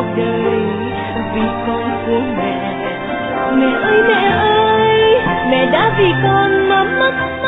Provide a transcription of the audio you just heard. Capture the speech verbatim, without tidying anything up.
đời vì con của mẹ. Mẹ ơi mẹ ơi, mẹ đã vì con mà mất